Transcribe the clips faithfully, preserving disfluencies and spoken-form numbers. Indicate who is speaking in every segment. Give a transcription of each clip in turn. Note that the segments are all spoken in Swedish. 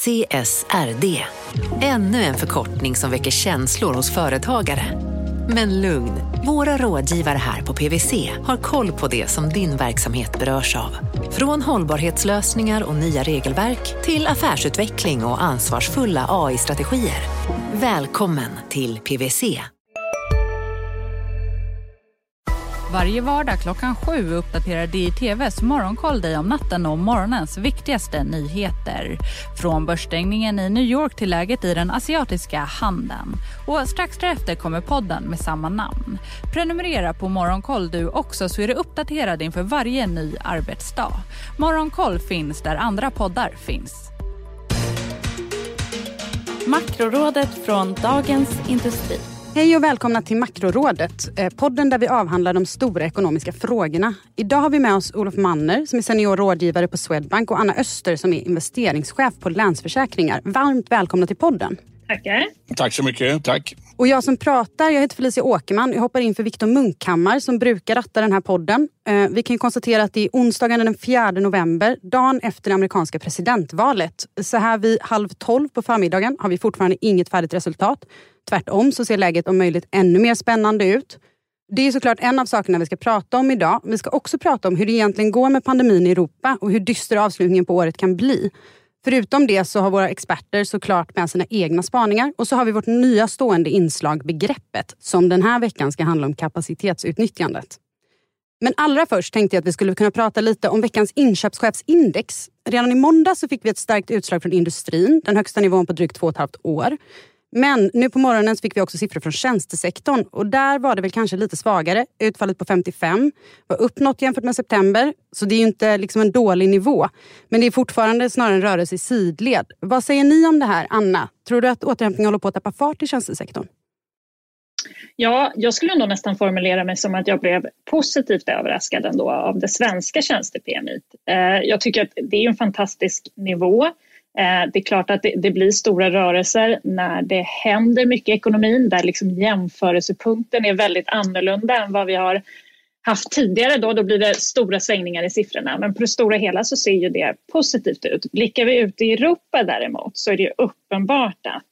Speaker 1: C S R D. Ännu en förkortning som väcker känslor hos företagare. Men lugn, våra rådgivare här på P W C har koll på det som din verksamhet berörs av. Från hållbarhetslösningar och nya regelverk till affärsutveckling och ansvarsfulla A I-strategier. Välkommen till P W C.
Speaker 2: Varje vardag klockan sju uppdaterar D I T V:s morgonkoll dig om natten och morgonens viktigaste nyheter. Från börsstängningen i New York till läget i den asiatiska handeln. Och strax därefter kommer podden med samma namn. Prenumerera på Morgonkoll du också så är du uppdaterad inför varje ny arbetsdag. Morgonkoll finns där andra poddar finns.
Speaker 3: Makrorådet från Dagens Industri.
Speaker 4: Hej och välkomna till Makrorådet, podden där vi avhandlar de stora ekonomiska frågorna. Idag har vi med oss Olof Manner som är senior rådgivare på Swedbank och Anna Öster som är investeringschef på Länsförsäkringar. Varmt välkomna till podden.
Speaker 5: Tackar.
Speaker 6: Tack så mycket, tack.
Speaker 4: Och jag som pratar, jag heter Felicia Åkerman. Jag hoppar in för Viktor Munkhammar som brukar ratta den här podden. Vi kan konstatera att det är onsdagen den fjärde november, dagen efter det amerikanska presidentvalet. Så här vid halv tolv på förmiddagen har vi fortfarande inget färdigt resultat. Tvärtom så ser läget om möjligt ännu mer spännande ut. Det är såklart en av sakerna vi ska prata om idag. Vi ska också prata om hur det egentligen går med pandemin i Europa och hur dyster avslutningen på året kan bli. Förutom det så har våra experter såklart med sina egna spaningar och så har vi vårt nya stående inslag begreppet som den här veckan ska handla om kapacitetsutnyttjandet. Men allra först tänkte jag att vi skulle kunna prata lite om veckans inköpschefsindex. Redan i måndag så fick vi ett starkt utslag från industrin, den högsta nivån på drygt två och ett halvt år. Men nu på morgonen fick vi också siffror från tjänstesektorn och där var det väl kanske lite svagare. Utfallet på femtiofem var uppnått jämfört med september så det är ju inte liksom en dålig nivå. Men det är fortfarande snarare en rörelse i sidled. Vad säger ni om det här, Anna? Tror du att återhämtningen håller på att tappa fart i tjänstesektorn?
Speaker 5: Ja, jag skulle ändå nästan formulera mig som att jag blev positivt överraskad ändå av det svenska tjänste-P M I. Jag tycker att det är en fantastisk nivå. Det är klart att det, det blir stora rörelser när det händer mycket i ekonomin där liksom jämförelsepunkten är väldigt annorlunda än vad vi har haft tidigare. Då, då blir det stora svängningar i siffrorna men på det stora hela så ser ju det positivt ut. Blickar vi ut i Europa däremot så är det ju uppenbart att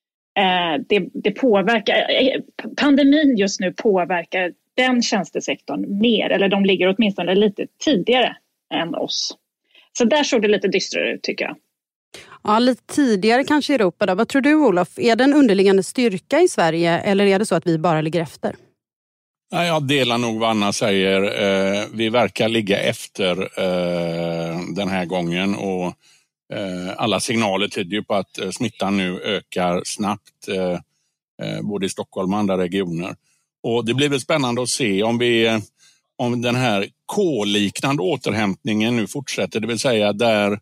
Speaker 5: eh, det, det påverkar, eh, pandemin just nu påverkar den tjänstesektorn mer eller de ligger åtminstone lite tidigare än oss. Så där såg det lite dystrare ut tycker jag.
Speaker 4: Ja, lite tidigare kanske i Europa då. Vad tror du Olof? Är det en underliggande styrka i Sverige eller är det så att vi bara ligger efter?
Speaker 6: Ja, jag delar nog vad Anna säger. Eh, vi verkar ligga efter eh, den här gången och eh, alla signaler tyder ju på att eh, smittan nu ökar snabbt eh, eh, både i Stockholm och andra regioner. Och det blir väl spännande att se om vi om den här K-liknande återhämtningen nu fortsätter, det vill säga där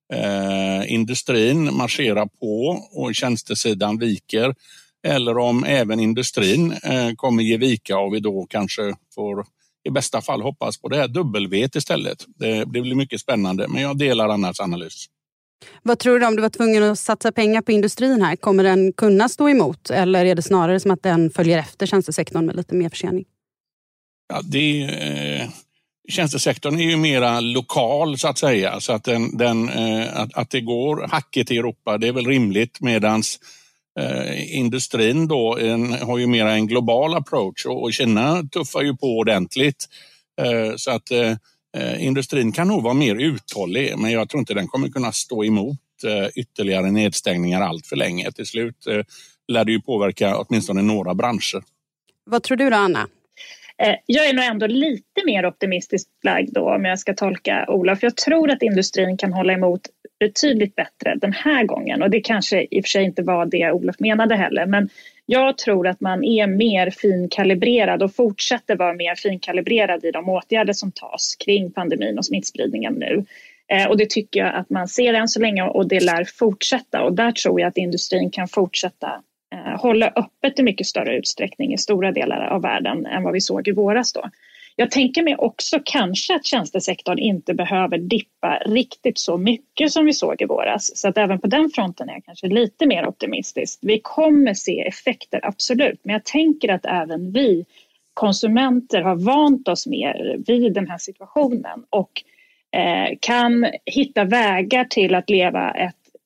Speaker 6: Eh, industrin marscherar på och tjänstesidan viker eller om även industrin eh, kommer ge vika och vi då kanske får i bästa fall hoppas på det här dubbelvet istället. Det, det blir mycket spännande men jag delar Annas analys.
Speaker 4: Vad tror du om du var tvungen att satsa pengar på industrin här? Kommer den kunna stå emot eller är det snarare som att den följer efter tjänstesektorn med lite mer försening?
Speaker 6: Ja, det eh... Tjänstesektorn är ju mera lokal så att säga så att, den, den, eh, att, att det går hacket i Europa det är väl rimligt medans eh, industrin då en, har ju mera en global approach och, och Kina tuffar ju på ordentligt eh, så att eh, industrin kan nog vara mer uthållig men jag tror inte den kommer kunna stå emot eh, ytterligare nedstängningar allt för länge. Till slut eh, lär det ju påverka åtminstone några branscher.
Speaker 4: Vad tror du då Anna?
Speaker 5: Jag är nog ändå lite mer optimistisk lagd då om jag ska tolka Olof. Jag tror att industrin kan hålla emot betydligt bättre den här gången. Och det kanske i och för sig inte var det Olof menade heller. Men jag tror att man är mer finkalibrerad och fortsätter vara mer finkalibrerad i de åtgärder som tas kring pandemin och smittspridningen nu. Och det tycker jag att man ser än så länge och det lär fortsätta. Och där tror jag att industrin kan fortsätta hålla öppet i mycket större utsträckning i stora delar av världen än vad vi såg i våras då. Jag tänker mig också kanske att tjänstesektorn inte behöver dippa riktigt så mycket som vi såg i våras. Så att även på den fronten är jag kanske lite mer optimistisk. Vi kommer se effekter, absolut. Men jag tänker att även vi konsumenter har vant oss mer vid den här situationen och eh, kan hitta vägar till att leva ett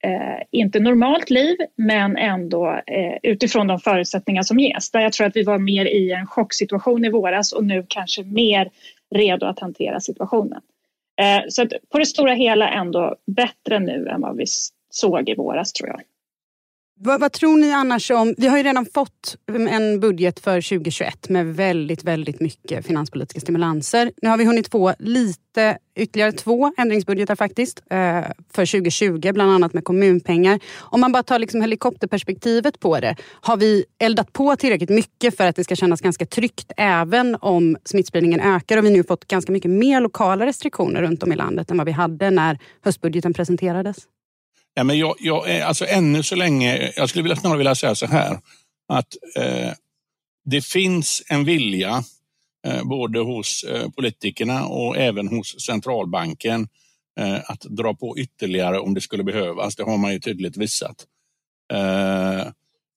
Speaker 5: eh, inte normalt liv, men ändå eh, utifrån de förutsättningar som ges. Där jag tror att vi var mer i en chocksituation i våras och nu kanske mer redo att hantera situationen. Eh, så att på det stora hela ändå bättre nu än vad vi såg i våras, tror jag.
Speaker 4: Vad, vad tror ni annars om, vi har ju redan fått en budget för tjugo tjugoett med väldigt, väldigt mycket finanspolitiska stimulanser. Nu har vi hunnit få lite, ytterligare två ändringsbudgetar faktiskt för tjugo tjugo, bland annat med kommunpengar. Om man bara tar liksom helikopterperspektivet på det, har vi eldat på tillräckligt mycket för att det ska kännas ganska tryggt även om smittspridningen ökar och vi nu fått ganska mycket mer lokala restriktioner runt om i landet än vad vi hade när höstbudgeten presenterades?
Speaker 6: Ja, men jag, jag är alltså ännu så länge, jag skulle vilja, snarare vilja säga så här, att eh, det finns en vilja eh, både hos eh, politikerna och även hos centralbanken eh, att dra på ytterligare om det skulle behövas. Det har man ju tydligt visat. Eh,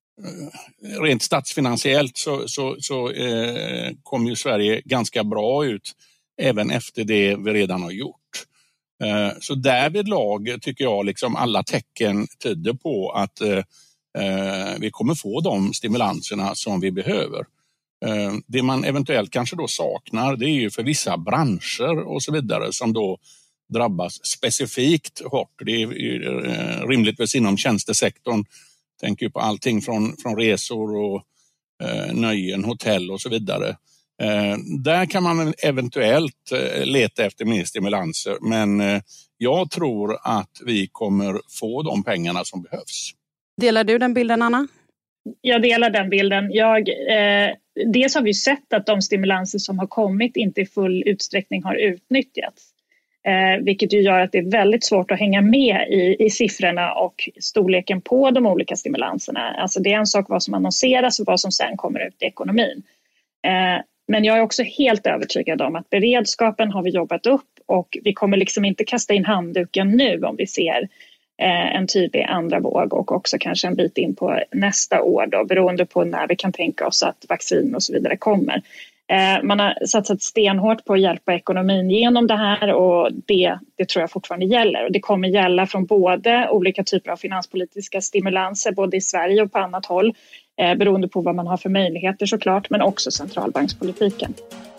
Speaker 6: rent statsfinansiellt så, så, så eh, kommer ju Sverige ganska bra ut även efter det vi redan har gjort. Så därvidlag tycker jag liksom alla tecken tyder på att eh, vi kommer få de stimulanserna som vi behöver. Eh, det man eventuellt kanske då saknar, det är ju för vissa branscher och så vidare som då drabbas specifikt hårt. Det är eh, rimligtvis inom tjänstesektorn. Tänker ju på allting från, från resor och eh, nöjen, hotell och så vidare. Eh, där kan man eventuellt eh, leta efter mer stimulanser, men eh, jag tror att vi kommer få de pengarna som behövs.
Speaker 4: Delar du den bilden, Anna?
Speaker 5: Jag delar den bilden. Jag, eh, dels har vi sett att de stimulanser som har kommit inte i full utsträckning har utnyttjats. Eh, vilket ju gör att det är väldigt svårt att hänga med i, i siffrorna och storleken på de olika stimulanserna. Alltså det är en sak vad som annonseras och vad som sen kommer ut i ekonomin. Eh, Men jag är också helt övertygad om att beredskapen har vi jobbat upp och vi kommer liksom inte kasta in handduken nu om vi ser eh, en tydlig andra våg och också kanske en bit in på nästa år då, beroende på när vi kan tänka oss att vaccin och så vidare kommer. Eh, man har satsat stenhårt på att hjälpa ekonomin genom det här och det, det tror jag fortfarande gäller. Och det kommer gälla från både olika typer av finanspolitiska stimulanser både i Sverige och på annat håll. Eh, beroende på vad man har för möjligheter såklart, men också centralbankspolitiken.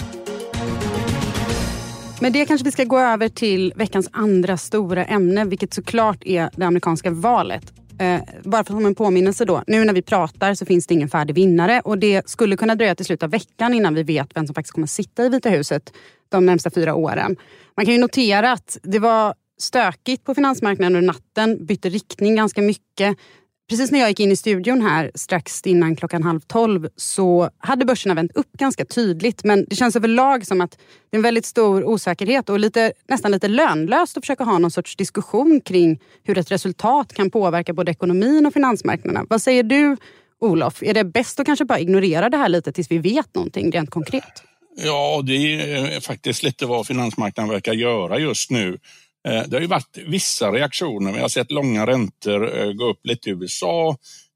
Speaker 4: Men det kanske vi ska gå över till veckans andra stora ämne, vilket såklart är det amerikanska valet. Eh, bara för som en påminnelse då, nu när vi pratar så finns det ingen färdig vinnare och det skulle kunna dröja till slutet av veckan innan vi vet vem som faktiskt kommer sitta i Vita huset de närmsta fyra åren. Man kan ju notera att det var stökigt på finansmarknaden under natten, bytte riktning ganska mycket. Precis när jag gick in i studion här strax innan klockan halv tolv så hade börserna vänt upp ganska tydligt. Men det känns överlag som att det är en väldigt stor osäkerhet och lite, nästan lite lönlöst att försöka ha någon sorts diskussion kring hur ett resultat kan påverka både ekonomin och finansmarknaderna. Vad säger du, Olof? Är det bäst att kanske bara ignorera det här lite tills vi vet någonting rent konkret?
Speaker 6: Ja, det är faktiskt lite vad finansmarknaden verkar göra just nu. Det har ju varit vissa reaktioner. Vi har sett långa räntor gå upp lite i U S A.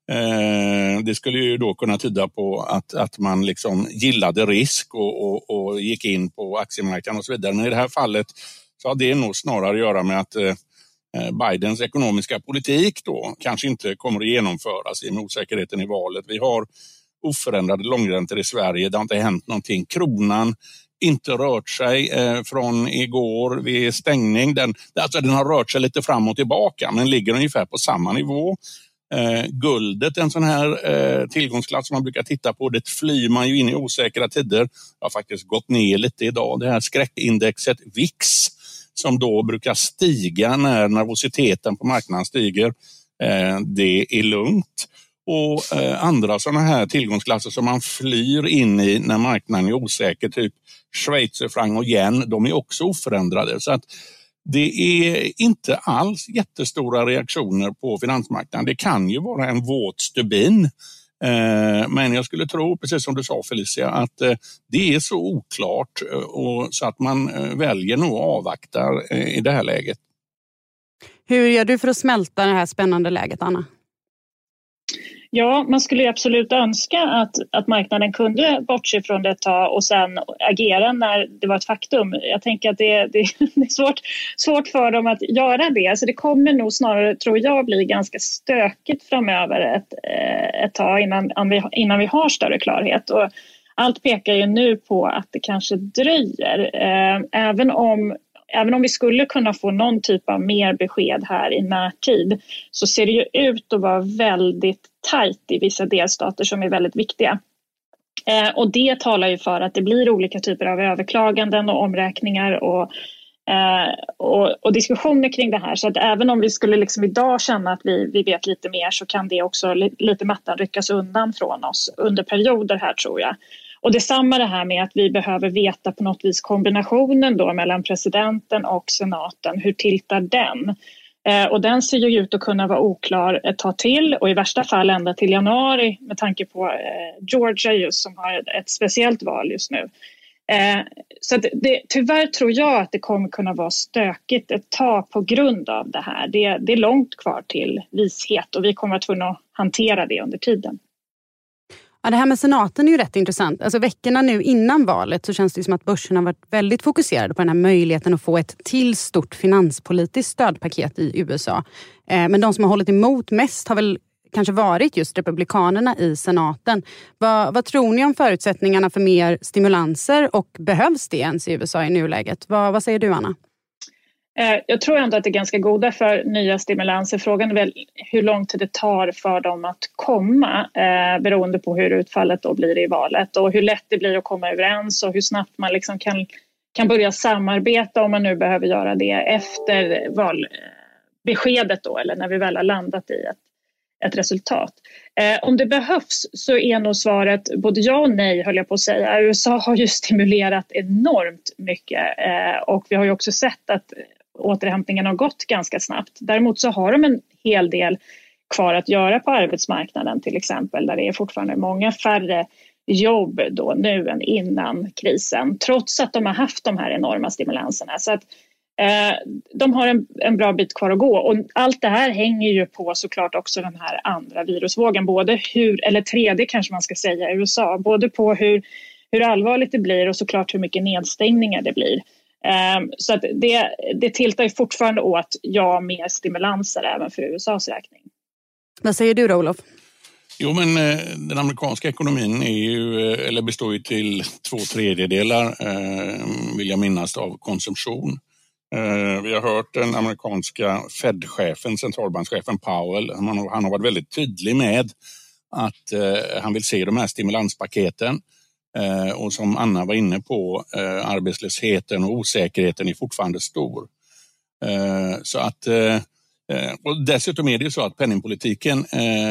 Speaker 6: Det skulle ju då kunna tyda på att, att man liksom gillade risk och, och, och gick in på aktiemarknaden och så vidare. Men i det här fallet så har det nog snarare att göra med att Bidens ekonomiska politik då kanske inte kommer att genomföras i med osäkerheten i valet. Vi har oförändrade långräntor i Sverige. Det har inte hänt någonting. Kronan inte rört sig eh, från igår vid stängning. Den, alltså den har rört sig lite fram och tillbaka men ligger ungefär på samma nivå. Eh, guldet, en sån här eh, tillgångsklass som man brukar titta på, det flyr man ju in i osäkra tider. har faktiskt gått ner lite idag. Det här skräckindexet V I X som då brukar stiga när nervositeten på marknaden stiger. Eh, det är lugnt. Och eh, andra sådana här tillgångsklasser som man flyr in i när marknaden är osäker, typ schweizerfranc och yen, de är också oförändrade. Så att det är inte alls jättestora reaktioner på finansmarknaden. Det kan ju vara en våt stubin. Eh, men jag skulle tro, precis som du sa Felicia, att eh, det är så oklart eh, och så att man eh, väljer nog att avvakta eh, i det här läget.
Speaker 4: Hur gör du för att smälta det här spännande läget, Anna?
Speaker 5: Ja, man skulle ju absolut önska att, att marknaden kunde bortse från det ett tag och sen agera när det var ett faktum. Jag tänker att det, det, det är svårt, svårt för dem att göra det. Så det kommer nog snarare, tror jag, bli ganska stökigt framöver ett, ett tag innan, innan vi har större klarhet. Och allt pekar ju nu på att det kanske dröjer. Även om Även om vi skulle kunna få någon typ av mer besked här i närtid så ser det ju ut att vara väldigt tajt i vissa delstater som är väldigt viktiga. Eh, och det talar ju för att det blir olika typer av överklaganden och omräkningar och, eh, och, och diskussioner kring det här. Så att även om vi skulle liksom idag känna att vi, vi vet lite mer så kan det också li, lite mattan ryckas undan från oss under perioder här, tror jag. Och detsamma det här med att vi behöver veta på något vis kombinationen då mellan presidenten och senaten. Hur tiltar den? Eh, och den ser ju ut att kunna vara oklar ett tag till och i värsta fall ända till januari med tanke på eh, Georgia just som har ett, ett speciellt val just nu. Eh, så att det, tyvärr tror jag att det kommer kunna vara stökigt ett tag på grund av det här. Det, det är långt kvar till vishet och vi kommer att tvungna att hantera det under tiden.
Speaker 4: Ja, det här med senaten är ju rätt intressant. Alltså veckorna nu innan valet så känns det som att börsen har varit väldigt fokuserade på den här möjligheten att få ett till stort finanspolitiskt stödpaket i U S A. Eh, men de som har hållit emot mest har väl kanske varit just republikanerna i senaten. Vad, vad tror ni om förutsättningarna för mer stimulanser och behövs det ens i U S A i nuläget? Vad, vad säger du, Anna?
Speaker 5: Jag tror ändå att det är ganska goda för nya stimulanser. Frågan är väl hur lång tid det tar för dem att komma eh, beroende på hur utfallet då blir i valet och hur lätt det blir att komma överens och hur snabbt man liksom kan, kan börja samarbeta om man nu behöver göra det efter valbeskedet då eller när vi väl har landat i ett, ett resultat. Eh, om det behövs så är nog svaret både ja och nej, höll jag på att säga. U S A har ju stimulerat enormt mycket eh, och vi har ju också sett att återhämtningen har gått ganska snabbt. Däremot så har de en hel del kvar att göra på arbetsmarknaden till exempel där det är fortfarande många färre jobb då nu än innan krisen trots att de har haft de här enorma stimulanserna. Så att eh, de har en, en bra bit kvar att gå och allt det här hänger ju på såklart också den här andra virusvågen, både hur, eller tredje kanske man ska säga i U S A, både på hur, hur allvarligt det blir och såklart hur mycket nedstängningar det blir. Um, så att det, det tilltar ju fortfarande åt ja, mer stimulanser även för U S As räkning.
Speaker 4: Vad säger du då, Olof?
Speaker 6: Jo, men eh, den amerikanska ekonomin är ju, eh, eller består ju till två tredjedelar, eh, vill jag minnas, av konsumtion. Eh, vi har hört den amerikanska Fed-chefen, centralbankschefen Powell, han har, han har varit väldigt tydlig med att eh, han vill se de här stimulanspaketen. Eh, och som Anna var inne på, eh, arbetslösheten och osäkerheten är fortfarande stor. Eh, så att, eh, och dessutom är det ju så att penningpolitiken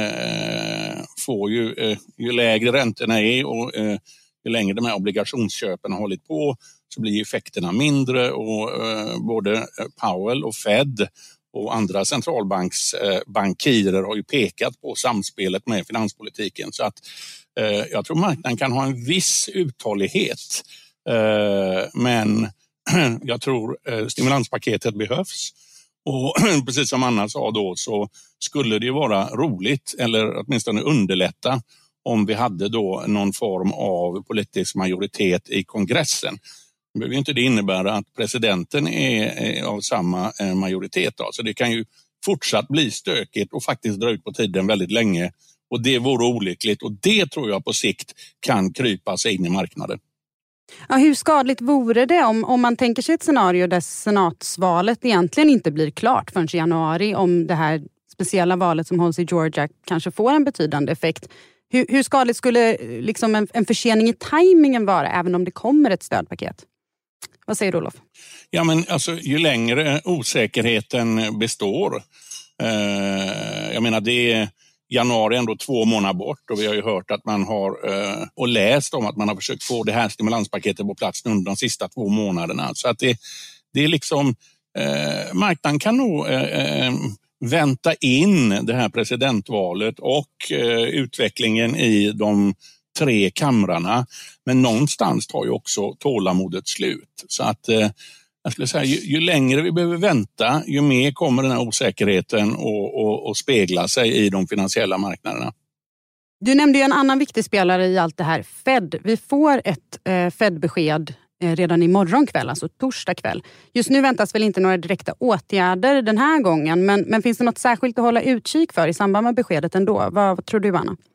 Speaker 6: eh, får ju, eh, ju lägre räntorna är och eh, ju längre de här obligationsköpen har hållit på så blir effekterna mindre och eh, både Powell och Fed och andra centralbanksbankirer eh, har ju pekat på samspelet med finanspolitiken så att eh, jag tror marknaden kan ha en viss uthållighet eh, men jag tror eh, stimulanspaketet behövs. Och precis som Anna sa då så skulle det ju vara roligt eller åtminstone underlätta om vi hade då någon form av politisk majoritet i kongressen. Det behöver ju inte det innebära att presidenten är av samma majoritet. Då. Så det kan ju fortsatt bli stökigt och faktiskt dra ut på tiden väldigt länge. Och det vore olyckligt och det tror jag på sikt kan krypa sig in i marknaden.
Speaker 4: Ja, hur skadligt vore det om, om man tänker sig ett scenario där senatsvalet egentligen inte blir klart förrän i januari om det här speciella valet som hålls i Georgia kanske får en betydande effekt? Hur, hur skadligt skulle liksom en, en försening i tajmingen vara även om det kommer ett stödpaket? Vad säger du, Olof?
Speaker 6: Ja, men alltså ju längre osäkerheten består, eh, jag menar det är januari ändå två månader bort och vi har ju hört att man har eh, och läst om att man har försökt få det här stimulanspaketet på plats under de sista två månaderna. Så att det, det är liksom, eh, marknaden kan nog eh, vänta in det här presidentvalet och eh, utvecklingen i de tre kamrarna. Men någonstans tar ju också tålamodet slut. Så att eh, jag skulle säga, ju, ju längre vi behöver vänta, ju mer kommer den här osäkerheten att, att, att spegla sig i de finansiella marknaderna.
Speaker 4: Du nämnde ju en annan viktig spelare i allt det här, Fed. Vi får ett eh, Fed-besked eh, redan imorgon kväll, alltså torsdag kväll. Just nu väntas väl inte några direkta åtgärder den här gången, men, men finns det något särskilt att hålla utkik för i samband med beskedet ändå? Vad, vad tror du, Anna?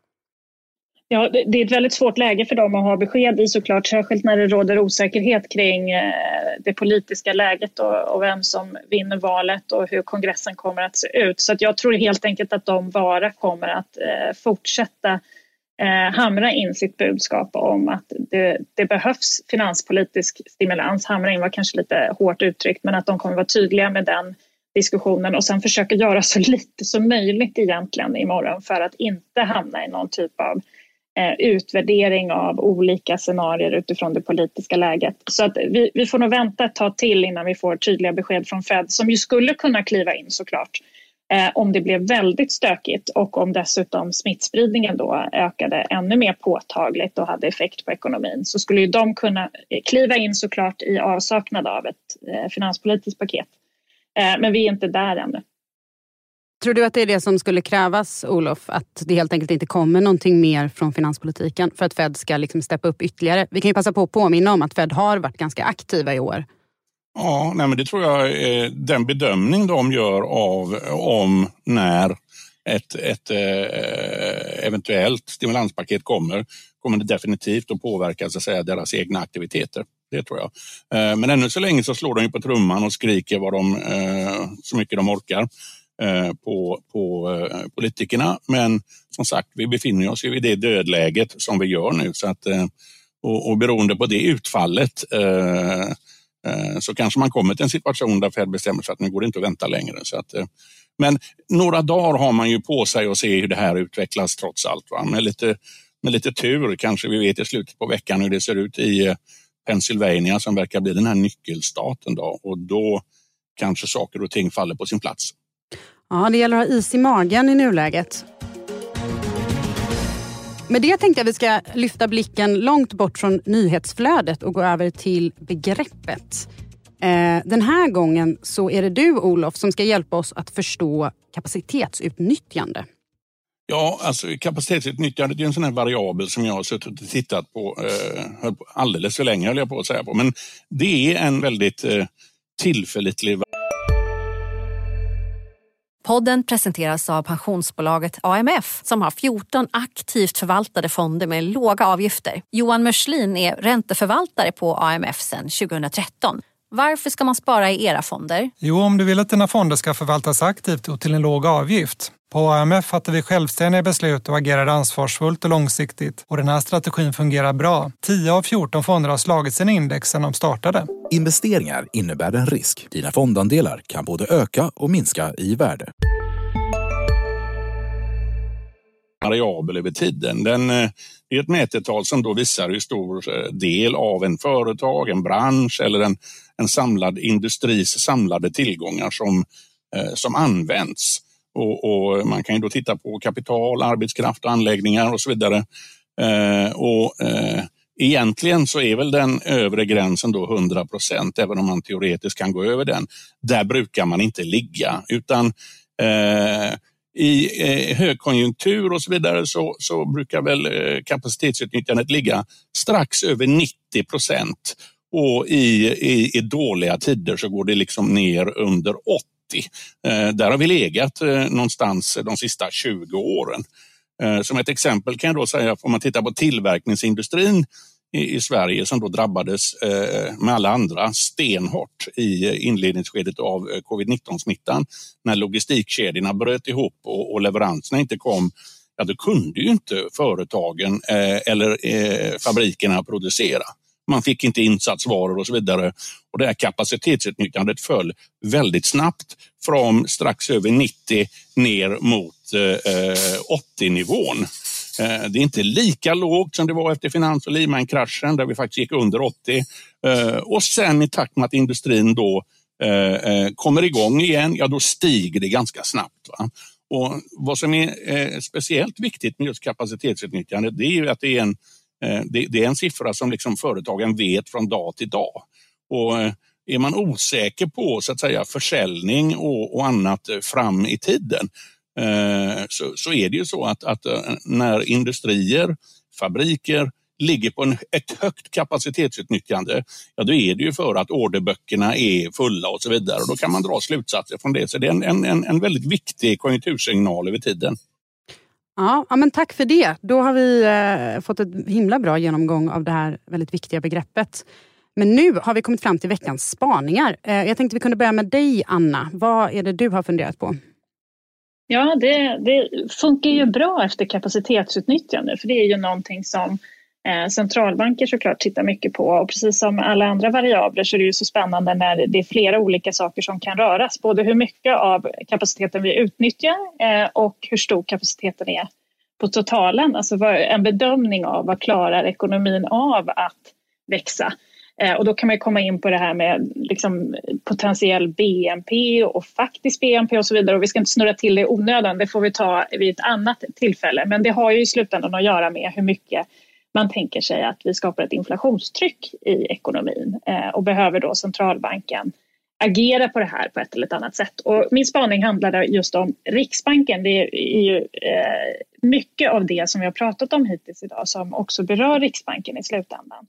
Speaker 5: Ja, det är ett väldigt svårt läge för dem att ha besked i såklart, särskilt när det råder osäkerhet kring det politiska läget och, och vem som vinner valet och hur kongressen kommer att se ut. Så att jag tror helt enkelt att de bara kommer att eh, fortsätta eh, hamra in sitt budskap om att det, det behövs finanspolitisk stimulans. Hamra in var kanske lite hårt uttryckt, men att de kommer vara tydliga med den diskussionen och sen försöka göra så lite som möjligt egentligen imorgon för att inte hamna i någon typ av utvärdering av olika scenarier utifrån det politiska läget. Så att vi, vi får nog vänta ett tag till innan vi får tydliga besked från Fed som ju skulle kunna kliva in såklart eh, om det blev väldigt stökigt och om dessutom smittspridningen då ökade ännu mer påtagligt och hade effekt på ekonomin, så skulle ju de kunna kliva in såklart i avsaknad av ett eh, finanspolitiskt paket. Eh, men vi är inte där ännu.
Speaker 4: Tror du att det är det som skulle krävas, Olof, att det helt enkelt inte kommer någonting mer från finanspolitiken för att Fed ska liksom steppa upp ytterligare? Vi kan ju passa på att påminna om att Fed har varit ganska aktiva i år.
Speaker 6: Ja, nej, men det tror jag är den bedömning de gör av om när ett, ett eh, eventuellt stimulanspaket kommer, kommer det definitivt att påverka så att säga, deras egna aktiviteter. Det tror jag. Eh, men ännu så länge så slår de ju på trumman och skriker vad de, eh, så mycket de orkar. På, på politikerna, men som sagt, vi befinner oss ju i det dödläget som vi gör nu, så att, och, och beroende på det utfallet eh, så kanske man kommer till en situation där Fed bestämmer sig att nu går det inte att vänta längre. Så att, men några dagar har man ju på sig att se hur det här utvecklas trots allt. Va? Med, lite, med lite tur kanske vi vet i slutet på veckan hur det ser ut i Pennsylvania som verkar bli den här nyckelstaten då, och då kanske saker och ting faller på sin plats.
Speaker 4: Ja, det gäller att ha is i magen i nuläget. Med det tänkte jag vi ska lyfta blicken långt bort från nyhetsflödet och gå över till begreppet. Eh, den här gången så är det du, Olof, som ska hjälpa oss att förstå kapacitetsutnyttjande.
Speaker 6: Ja, alltså kapacitetsutnyttjande är en sån här variabel som jag har suttit och tittat på eh, alldeles för länge, höll jag på att säga på. Men det är en väldigt eh, tillförlitlig.
Speaker 7: Podden presenteras av pensionsbolaget A M F som har fjorton aktivt förvaltade fonder med låga avgifter. Johan Mörslin är ränteförvaltare på A M F sedan tjugohundratretton. Varför ska man spara i era fonder?
Speaker 8: Jo, om du vill att dina fonder ska förvaltas aktivt och till en låg avgift. På A M F fattar vi självständiga beslut och agerar ansvarsfullt och långsiktigt. Och den här strategin fungerar bra. tio av fjorton fonder har slagit sin index sedan de startade.
Speaker 9: Investeringar innebär en risk. Dina fondandelar kan både öka och minska i värde.
Speaker 6: Variabel över tiden. Den är ett mätetal som då visar hur stor del av en företag, en bransch eller en, en samlad industris samlade tillgångar som, eh, som används. Och, och man kan ju då titta på kapital, arbetskraft och anläggningar och så vidare. Eh, och eh, egentligen så är väl den övre gränsen då hundra procent, även om man teoretiskt kan gå över den. Där brukar man inte ligga, utan eh, i eh, högkonjunktur och så vidare så, så brukar väl eh, kapacitetsutnyttjandet ligga strax över nittio procent. Och i, i, i dåliga tider så går det liksom ner under åttio. Eh, där har vi legat eh, någonstans de sista tjugo åren. Eh, som ett exempel kan jag då säga, om man tittar på tillverkningsindustrin i, i Sverige som då drabbades eh, med alla andra stenhårt i inledningsskedet av eh, covid nitton-smittan. När logistikkedjorna bröt ihop och, och leveranserna inte kom, ja då kunde ju inte företagen eh, eller eh, fabrikerna producera. Man fick inte insatsvaror och så vidare. Och det här kapacitetsutnyttjandet föll väldigt snabbt från strax över nittio ner mot eh, åttio-nivån. Eh, det är inte lika lågt som det var efter finans- och Lehman-kraschen där vi faktiskt gick under åttio. Eh, och sen i takt med att industrin då eh, kommer igång igen, ja då stiger det ganska snabbt. Va? Och vad som är eh, speciellt viktigt med just kapacitetsutnyttjandet, det är ju att det är en Det är en siffra som liksom företagen vet från dag till dag. Och är man osäker på så att säga försäljning och, och annat fram i tiden, så, så är det ju så att, att när industrier, fabriker ligger på en, ett högt kapacitetsutnyttjande, ja då är det ju för att orderböckerna är fulla och så vidare. Och då kan man dra slutsatser från det. Så det är en, en, en väldigt viktig konjunktursignal över tiden.
Speaker 4: Ja, ja, men tack för det. Då har vi eh, fått ett himla bra genomgång av det här väldigt viktiga begreppet. Men nu har vi kommit fram till veckans spaningar. Eh, jag tänkte vi kunde börja med dig, Anna. Vad är det du har funderat på?
Speaker 5: Ja, det, det funkar ju bra efter kapacitetsutnyttjande. För det är ju någonting som eh, centralbanker såklart tittar mycket på. Och precis som alla andra variabler så är det ju så spännande när det är flera olika saker som kan röras. Både hur mycket av kapaciteten vi utnyttjar eh, och hur stor kapaciteten är på totalen. Alltså en bedömning av vad klarar ekonomin av att växa. Och då kan man komma in på det här med liksom potentiell B N P och faktisk B N P och så vidare. Och vi ska inte snurra till det i onödan, det får vi ta vid ett annat tillfälle. Men det har ju i slutändan att göra med hur mycket man tänker sig att vi skapar ett inflationstryck i ekonomin. Och behöver då centralbanken agera på det här på ett eller annat sätt. Och min spaning handlade just om Riksbanken. Det är ju mycket av det som vi har pratat om hittills idag som också berör Riksbanken i slutändan.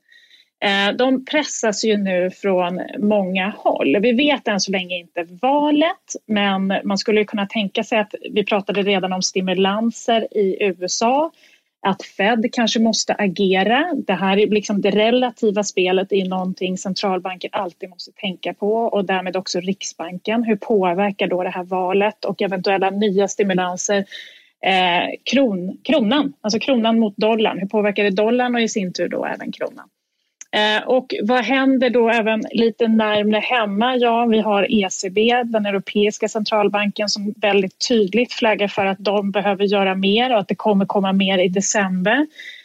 Speaker 5: De pressas ju nu från många håll. Vi vet än så länge inte valet, men man skulle kunna tänka sig att vi pratade redan om stimulanser i U S A, att Fed kanske måste agera. Det här är liksom det relativa spelet är någonting centralbanken alltid måste tänka på och därmed också Riksbanken. Hur påverkar då det här valet och eventuella nya stimulanser eh, kron, kronan, alltså kronan mot dollarn. Hur påverkar det dollarn och i sin tur då även kronan? Och vad händer då även lite närmare hemma? Ja, vi har E C B, den europeiska centralbanken, som väldigt tydligt flaggar för att de behöver göra mer och att det kommer komma mer i december.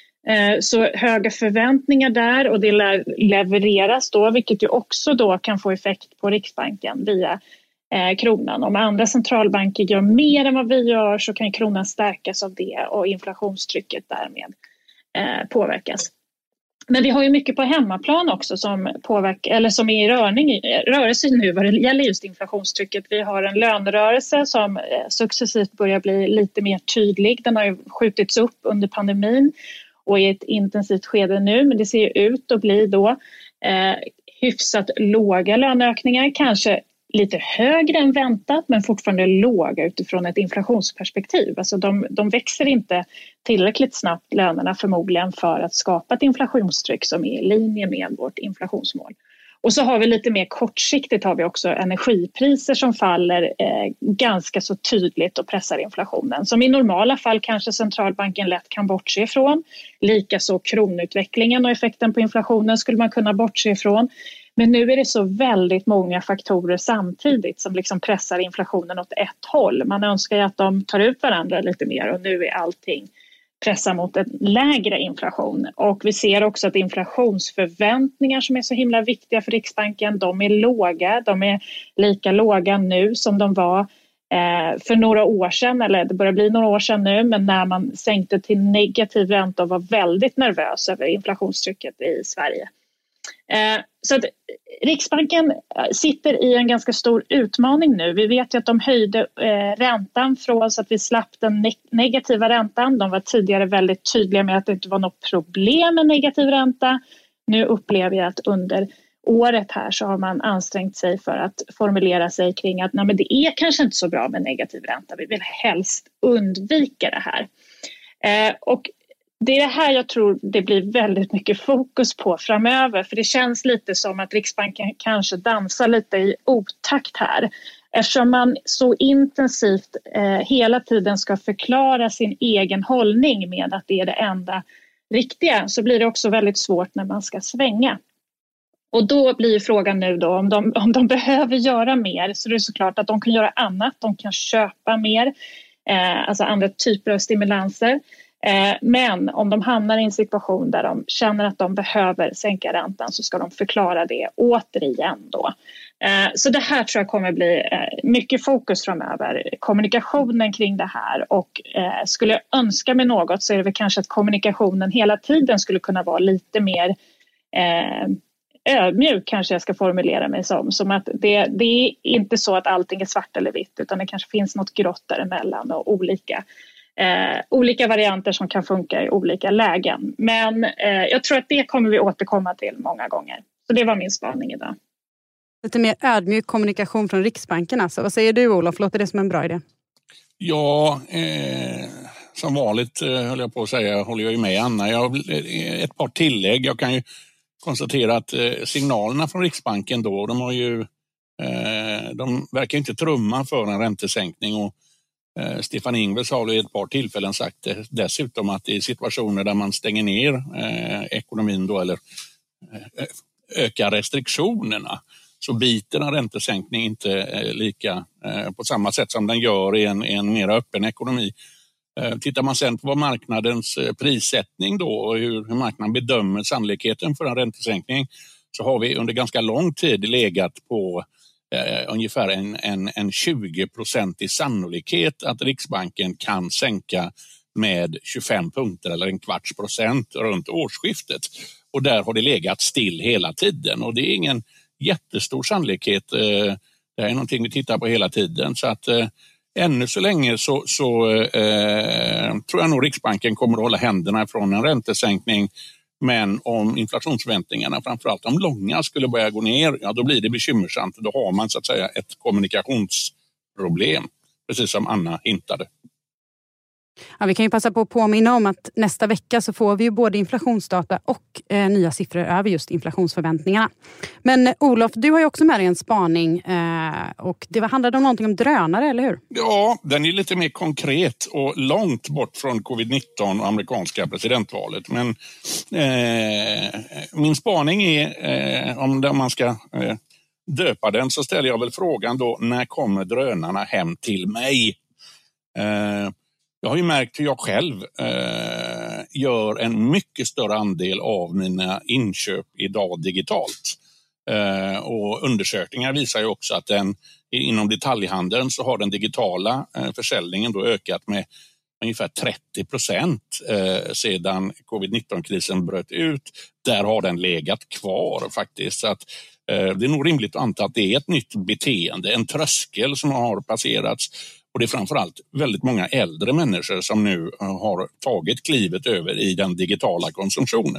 Speaker 5: Så höga förväntningar där och det levereras då, vilket ju också då kan få effekt på Riksbanken via kronan. Om andra centralbanker gör mer än vad vi gör så kan kronan stärkas av det och inflationstrycket därmed påverkas. Men vi har ju mycket på hemmaplan också som påverkar, eller som är i rörning, rörelse nu vad det gäller just inflationstrycket. Vi har en lönerörelse som successivt börjar bli lite mer tydlig. Den har ju skjutits upp under pandemin och är ett intensivt skede nu, men det ser ut att bli då eh, hyfsat låga löneökningar, kanske lite högre än väntat men fortfarande låga utifrån ett inflationsperspektiv. Alltså de, de växer inte tillräckligt snabbt lönerna förmodligen för att skapa ett inflationstryck som är i linje med vårt inflationsmål. Och så har vi lite mer kortsiktigt har vi också energipriser som faller eh, ganska så tydligt och pressar inflationen. Som i normala fall kanske centralbanken lätt kan bortse ifrån. Likaså kronutvecklingen och effekten på inflationen skulle man kunna bortse ifrån. Men nu är det så väldigt många faktorer samtidigt som liksom pressar inflationen åt ett håll. Man önskar ju att de tar ut varandra lite mer och nu är allting pressar mot en lägre inflation. Och vi ser också att inflationsförväntningar som är så himla viktiga för Riksbanken, de är låga. De är lika låga nu som de var eh, för några år sedan, eller det börjar bli några år sedan nu, men när man sänkte till negativ ränta och var väldigt nervös över inflationstrycket i Sverige. Så att Riksbanken sitter i en ganska stor utmaning nu. Vi vet ju att de höjde räntan från så att vi slapp den negativa räntan. De var tidigare väldigt tydliga med att det inte var något problem med negativ ränta. Nu upplever jag att under året här så har man ansträngt sig för att formulera sig kring att nej, men det är kanske inte så bra med negativ ränta. Vi vill helst undvika det här. Och det är det här jag tror det blir väldigt mycket fokus på framöver. För det känns lite som att Riksbanken kanske dansar lite i otakt här. Eftersom man så intensivt eh, hela tiden ska förklara sin egen hållning med att det är det enda riktiga. Så blir det också väldigt svårt när man ska svänga. Och då blir frågan nu då om de, om de behöver göra mer. Så det är såklart att de kan göra annat. De kan köpa mer. Eh, alltså andra typer av stimulanser. Men om de hamnar i en situation där de känner att de behöver sänka räntan så ska de förklara det återigen då. Så det här tror jag kommer bli mycket fokus framöver. Kommunikationen kring det här och skulle jag önska mig något så är det väl kanske att kommunikationen hela tiden skulle kunna vara lite mer ödmjuk kanske jag ska formulera mig som. Som att det, det är inte så att allting är svart eller vitt, utan det kanske finns något grått däremellan och olika, eh, olika varianter som kan funka i olika lägen. Men eh, jag tror att det kommer vi återkomma till många gånger. Så det var min spaning idag.
Speaker 4: Lite mer ödmjuk kommunikation från Riksbanken alltså. Vad säger du, Olof? Låter det som en bra idé?
Speaker 6: Ja, eh, som vanligt eh, höll jag på att säga, håller jag ju med Anna. Jag har ett par tillägg. Jag kan ju konstatera att eh, signalerna från Riksbanken då, de har ju eh, de verkar inte trumma för en räntesänkning, och eh, Stefan Ingves har vid ett par tillfällen sagt eh, dessutom att i situationer där man stänger ner eh, ekonomin då, eller eh, ökar restriktionerna, så biter en räntesänkning inte eh, lika eh, på samma sätt som den gör i en, i en mer öppen ekonomi. Eh, tittar man sen på marknadens eh, prissättning då, och hur, hur marknaden bedömer sannolikheten för en räntesänkning, så har vi under ganska lång tid legat på eh, ungefär en, en, en tjugo procent i sannolikhet att Riksbanken kan sänka med tjugofem punkter eller en kvarts procent runt årsskiftet. Och där har det legat still hela tiden, och det är ingen jättestor sannolikhet. Det är någonting vi tittar på hela tiden, så att eh, ännu så länge så, så eh, tror jag nog Riksbanken kommer att hålla händerna från en räntesänkning. Men om inflationsförväntningarna, framförallt de långa, skulle börja gå ner, ja då blir det bekymmersamt. Då har man så att säga ett kommunikationsproblem, precis som Anna hintade.
Speaker 4: Ja, vi kan ju passa på att påminna om att nästa vecka så får vi ju både inflationsdata och eh, nya siffror över just inflationsförväntningarna. Men eh, Olof, du har ju också med dig en spaning eh, och det handlade om någonting om drönare, eller hur?
Speaker 6: Ja, den är lite mer konkret och långt bort från covid nitton och amerikanska presidentvalet. Men eh, min spaning är, eh, om man ska eh, döpa den, så ställer jag väl frågan då, när kommer drönarna hem till mig? Eh, Jag har ju märkt hur jag själv eh, gör en mycket större andel av mina inköp idag digitalt. Eh, och undersökningar visar ju också att den, inom detaljhandeln så har den digitala eh, försäljningen då ökat med ungefär trettio procent eh, sedan covid nitton-krisen bröt ut. Där har den legat kvar faktiskt. Så att, eh, det är nog rimligt att anta att det är ett nytt beteende, en tröskel som har passerats. Och det är framförallt väldigt många äldre människor som nu har tagit klivet över i den digitala konsumtionen.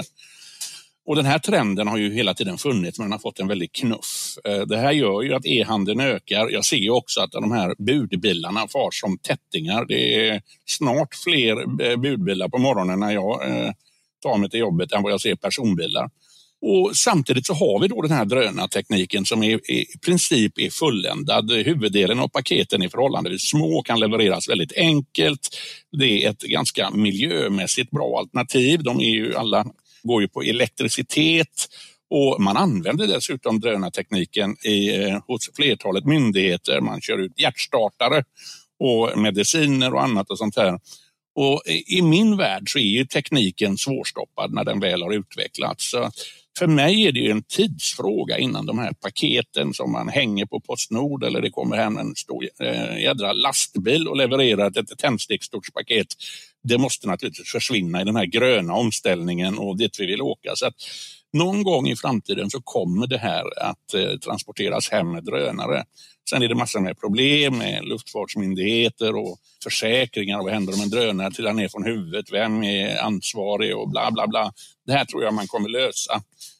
Speaker 6: Och den här trenden har ju hela tiden funnits, men den har fått en väldigt knuff. Det här gör ju att e-handeln ökar. Jag ser ju också att de här budbilarna far som tättingar. Det är snart fler budbilar på morgonen när jag tar mig till jobbet än vad jag ser personbilar. Och samtidigt så har vi då den här drönartekniken som är, i princip är fulländad. Huvuddelen av paketen är förhållandevis små och kan levereras väldigt enkelt. Det är ett ganska miljömässigt bra alternativ. De är ju alla, går ju på elektricitet, och man använder dessutom drönartekniken i, hos flertalet myndigheter. Man kör ut hjärtstartare och mediciner och annat och sånt här. Och i min värld så är ju tekniken svårstoppad när den väl har utvecklats. Så för mig är det ju en tidsfråga innan de här paketen som man hänger på Postnord, eller det kommer hem en stor äh, jädra lastbil och levererar ett tändstickstort paket. Det måste naturligtvis försvinna i den här gröna omställningen och dit vi vill åka. Så att någon gång i framtiden så kommer det här att eh, transporteras hem med drönare. Sen är det massor med problem med luftfartsmyndigheter och försäkringar. Vad händer om en drönare trillar ner från huvudet? Vem är ansvarig och bla bla bla. Det här tror jag man kommer lösa.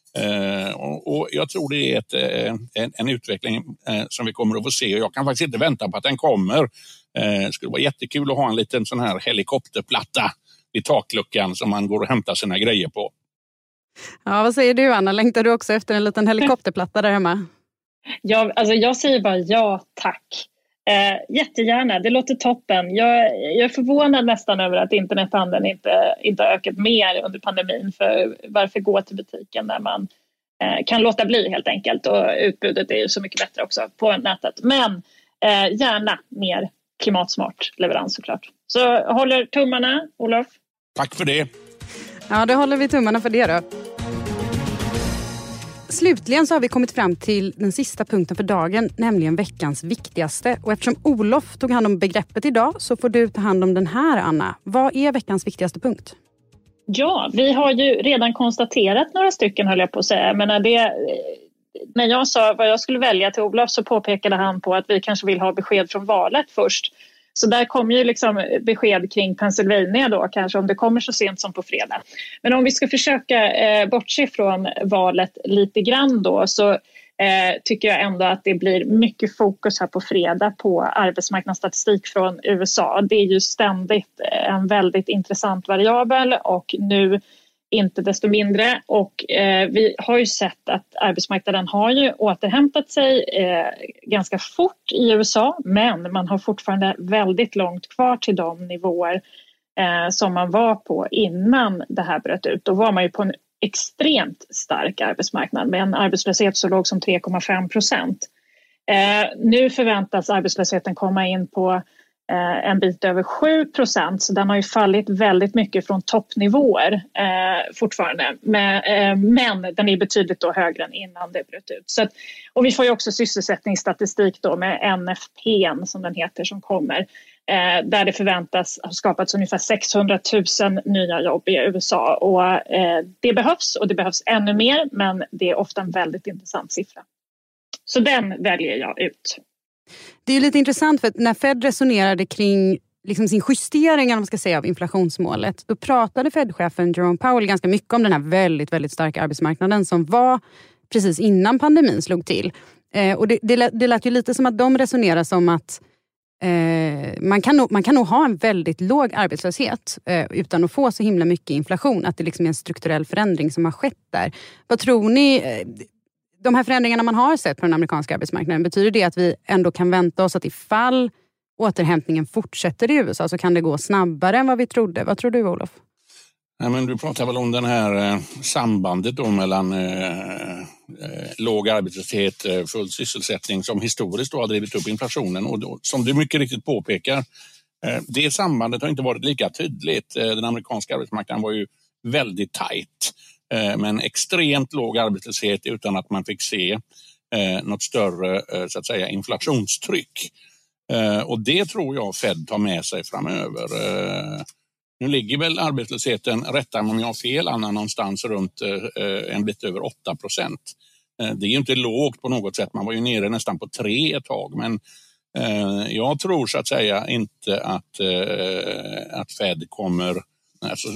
Speaker 6: Eh, och, och jag tror det är ett, eh, en, en utveckling eh, som vi kommer att få se. Och jag kan faktiskt inte vänta på att den kommer. Eh, det skulle vara jättekul att ha en liten sån här helikopterplatta i takluckan som man går och hämtar sina grejer på.
Speaker 4: Ja, vad säger du, Anna? Längtar du också efter en liten helikopterplatta där hemma?
Speaker 5: Ja, alltså jag säger bara ja, tack. Eh, jättegärna, det låter toppen. Jag, jag är förvånad nästan över att internethandeln inte, inte har ökat mer under pandemin. För varför gå till butiken när man eh, kan låta bli helt enkelt. Och utbudet är ju så mycket bättre också på nätet. Men eh, gärna mer klimatsmart leverans såklart. Så håller tummarna, Olof.
Speaker 6: Tack för det.
Speaker 4: Ja, då håller vi tummarna för det då. Slutligen så har vi kommit fram till den sista punkten för dagen, nämligen veckans viktigaste. Och eftersom Olof tog hand om begreppet idag så får du ta hand om den här, Anna. Vad är veckans viktigaste punkt?
Speaker 5: Ja, vi har ju redan konstaterat några stycken, höll jag på att säga. Men det, när jag sa vad jag skulle välja till Olof så påpekade han på att vi kanske vill ha besked från valet först. Så där kommer ju liksom besked kring Pennsylvania då, kanske om det kommer så sent som på fredag. Men om vi ska försöka eh, bortse från valet lite grann då, så eh, tycker jag ändå att det blir mycket fokus här på fredag på arbetsmarknadsstatistik från U S A. Det är ju ständigt en väldigt intressant variabel och nu inte desto mindre. Och eh, vi har ju sett att arbetsmarknaden har ju återhämtat sig eh, ganska fort i U S A, men man har fortfarande väldigt långt kvar till de nivåer eh, som man var på innan det här bröt ut. Då var man ju på en extremt stark arbetsmarknad med en arbetslöshet så låg som tre komma fem procent. Eh, nu förväntas arbetslösheten komma in på en bit över sju procent, så den har ju fallit väldigt mycket från toppnivåer eh, fortfarande. Men, eh, men den är betydligt då högre än innan det bröt ut. Så att, och vi får ju också sysselsättningsstatistik då med N F P som den heter som kommer. Eh, där det förväntas ha skapats ungefär sexhundratusen nya jobb i U S A. Och eh, det behövs och det behövs ännu mer, men det är ofta en väldigt intressant siffra. Så den väljer jag ut.
Speaker 4: Det är lite intressant för att när Fed resonerade kring liksom sin justering om man ska säga, av inflationsmålet, då pratade Fed-chefen Jerome Powell ganska mycket om den här väldigt, väldigt starka arbetsmarknaden som var precis innan pandemin slog till. Eh, och det, det, det lät ju lite som att de resonerar som att eh, man, kan nog, man kan nog ha en väldigt låg arbetslöshet eh, utan att få så himla mycket inflation. Att det liksom är en strukturell förändring som har skett där. Vad tror ni... Eh, De här förändringarna man har sett på den amerikanska arbetsmarknaden, betyder det att vi ändå kan vänta oss att ifall återhämtningen fortsätter i U S A så kan det gå snabbare än vad vi trodde? Vad tror du, Olof?
Speaker 6: Nej, men du pratar väl om den här eh, sambandet då mellan eh, eh, låg arbetslöshet, eh, full sysselsättning som historiskt då har drivit upp inflationen. Och då, som du mycket riktigt påpekar, eh, det sambandet har inte varit lika tydligt. Eh, den amerikanska arbetsmarknaden var ju väldigt tajt. Med en extremt låg arbetslöshet utan att man fick se eh, något större eh, så att säga, inflationstryck. Eh, och det tror jag Fed tar med sig framöver. Eh, nu ligger väl arbetslösheten, rätta om jag har fel, Anna, någonstans runt eh, en bit över åtta procent. Eh, det är ju inte lågt på något sätt, man var ju nere nästan på tre ett tag. Men eh, jag tror så att säga inte att, eh, att Fed kommer... Alltså,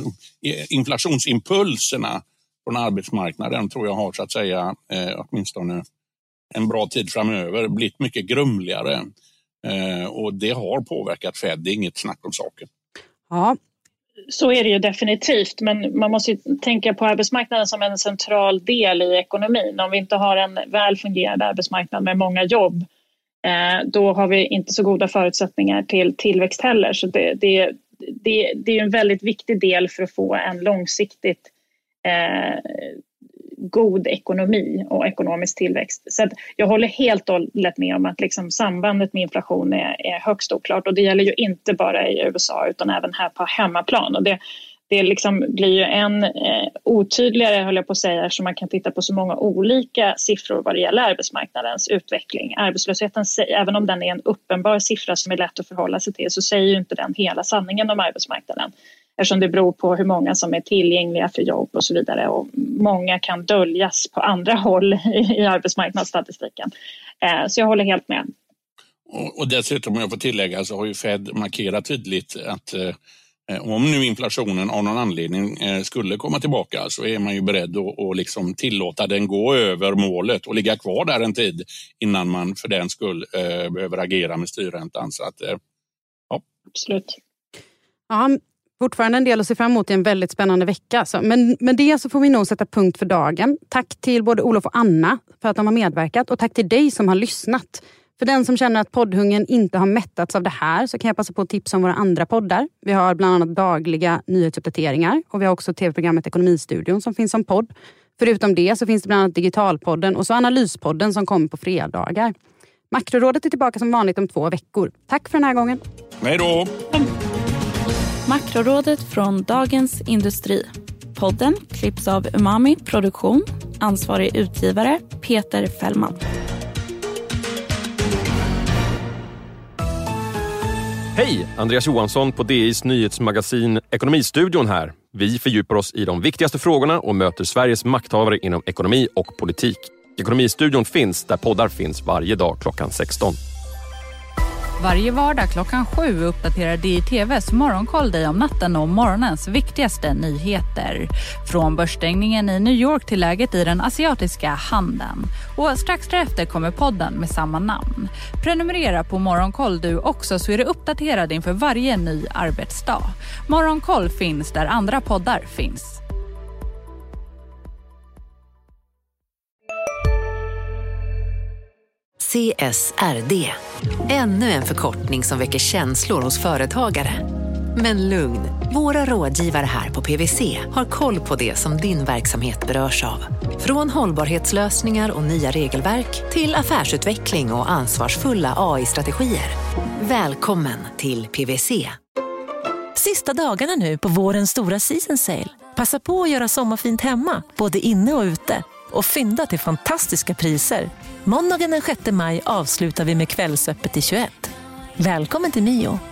Speaker 6: inflationsimpulserna från arbetsmarknaden tror jag har så att säga eh, åtminstone en bra tid framöver blivit mycket grumligare. Eh, och det har påverkat Fed, det är inget snack om saken.
Speaker 4: Ja.
Speaker 5: Så är det ju definitivt, men man måste ju tänka på arbetsmarknaden som en central del i ekonomin. Om vi inte har en väl fungerande arbetsmarknad med många jobb, eh, då har vi inte så goda förutsättningar till tillväxt heller. Så det, det, det, det är en väldigt viktig del för att få en långsiktigt eh, god ekonomi och ekonomisk tillväxt. Så att jag håller helt och hållet med om att liksom sambandet med inflation är, är högst oklart, och det gäller ju inte bara i U S A utan även här på hemmaplan. Och det, det liksom blir ju en eh, otydligare, höll jag på att säga, eftersom man kan titta på så många olika siffror vad det gäller arbetsmarknadens utveckling. Arbetslösheten, även om den är en uppenbar siffra som är lätt att förhålla sig till, så säger ju inte den hela sanningen om arbetsmarknaden. Eftersom det beror på hur många som är tillgängliga för jobb och så vidare. Och många kan döljas på andra håll i, i arbetsmarknadsstatistiken. Eh, så jag håller helt med.
Speaker 6: Och, och dessutom, om jag får tillägga, så har ju Fed markerat tydligt att eh, om nu inflationen av någon anledning eh, skulle komma tillbaka, så är man ju beredd att och liksom tillåta den gå över målet och ligga kvar där en tid innan man för den skull eh, behöver agera med styrräntan. Så att, eh, ja.
Speaker 5: Absolut.
Speaker 4: Ja, fortfarande en del att se fram emot i en väldigt spännande vecka. Så, men med det så får vi nog sätta punkt för dagen. Tack till både Olof och Anna för att de har medverkat. Och tack till dig som har lyssnat. För den som känner att poddhungen inte har mättats av det här, så kan jag passa på att tipsa om våra andra poddar. Vi har bland annat dagliga nyhetsuppdateringar. Och vi har också tv-programmet Ekonomistudion som finns som podd. Förutom det så finns det bland annat Digitalpodden och så Analyspodden som kommer på fredagar. Makrorådet är tillbaka som vanligt om två veckor. Tack för den här gången.
Speaker 6: Hej då!
Speaker 3: Makrorådet från Dagens Industri. Podden klipps av Umami Produktion. Ansvarig utgivare Peter Fällman.
Speaker 10: Hej, Andreas Johansson på D I:s nyhetsmagasin Ekonomistudion här. Vi fördjupar oss i de viktigaste frågorna och möter Sveriges makthavare inom ekonomi och politik. Ekonomistudion finns där poddar finns varje dag klockan sexton.
Speaker 2: Varje vardag klockan sju uppdaterar D I T V:s Morgonkoll dig om natten och morgonens viktigaste nyheter. Från börsstängningen i New York till läget i den asiatiska handeln. Och strax därefter kommer podden med samma namn. Prenumerera på Morgonkoll du också så är du uppdaterad inför varje ny arbetsdag. Morgonkoll finns där andra poddar finns.
Speaker 1: C S R D. Ännu en förkortning som väcker känslor hos företagare. Men lugn, våra rådgivare här på P W C har koll på det som din verksamhet berörs av. Från hållbarhetslösningar och nya regelverk till affärsutveckling och ansvarsfulla A I-strategier. Välkommen till P W C.
Speaker 11: Sista dagarna nu på vårens stora season sale. Passa på att göra sommarfint hemma, både inne och ute. Och fynda till fantastiska priser. Måndagen den sjätte maj avslutar vi med Kvällsöppet i tjugoett. Välkommen till Mio.